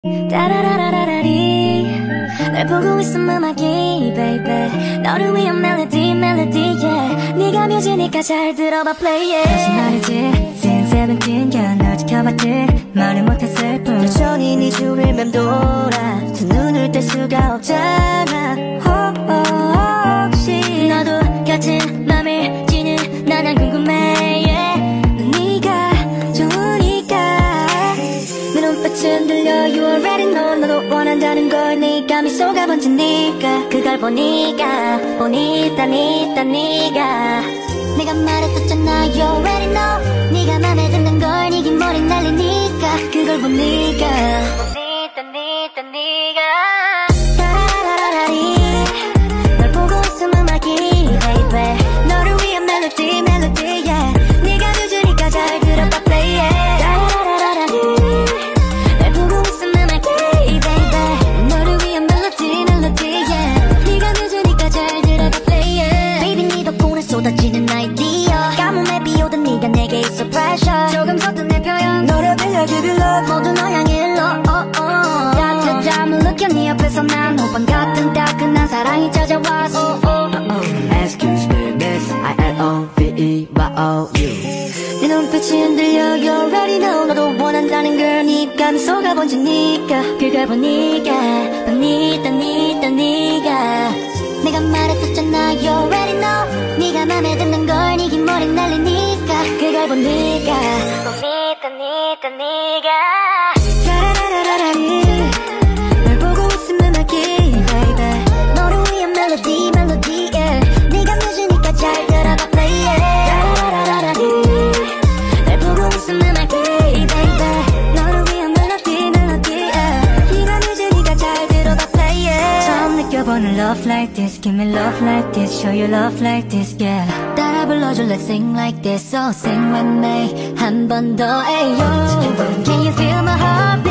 따라라라라리 널 보고 있음 음악이 baby 너를 위한 멜로디 yeah 네가 뮤지니까 잘 들어봐 play it 다시 말이지 since 17 girl 널 지켜봤지 말을 못했을 뿐 여전히 네 주위를 맴돌아 두 눈을 뗄 수가 없잖아 혹시 너도 같은 맘일지는 난 궁금해 yeah. 네가 좋으니까 내 눈빛은 들려 you already know 너도 원한다는 걸 네가 미소가 번지니까 그걸 보니까 네가 내가 말했었잖아 you already know 네가 맘에 드는 걸 네 긴 머리 날리니까 그걸 보니까 네가 따라라라리 널 보고 있음 음악이 baby 너를 위한 멜로디 yeah 네가 뮤지니까 잘 들어봐 play it 따라라라리 널 보고 있음 음악이 baby 너를 위한 멜로디 yeah 네가 뮤지니까 잘 들어봐 play it baby 네 덕분에 쏟아지는 아이디어 가뭄에 비오던 네가 내게 있어 pressure 조금 서툰 내 표현 너를 빌려 give you love 모두 너 향해 일러 따뜻함을 느껴 네 옆에서 난 호빵 같은 따끈한 사랑이 찾아왔어 Excuse me miss I-L-O-V-E-Y-O-U 네 눈빛이 흔들려 you already know 너도 원한다는 걸 네가 미소가 번지니까 그걸 보니까 네가 내가 말했었잖아 you already know 네가 맘에 드는 걸 네 긴 머리 날리니까 그걸 보니까 네가 따라라라라리 널 보고 있음 음악이 baby 너를 위한 멜로디 yeah 네가 뮤지니까 잘 들어봐 play it 따라라라라리 널 보고 있음 음악이 baby 너를 위한 멜로디 yeah 네가 뮤지니까 잘 들어봐 play it 처음 느껴보는 love like this give me love like this show you love like this yeah 따라 불러줘 let's sing like this so sing with me 한 번 더 ayo Can you feel my heart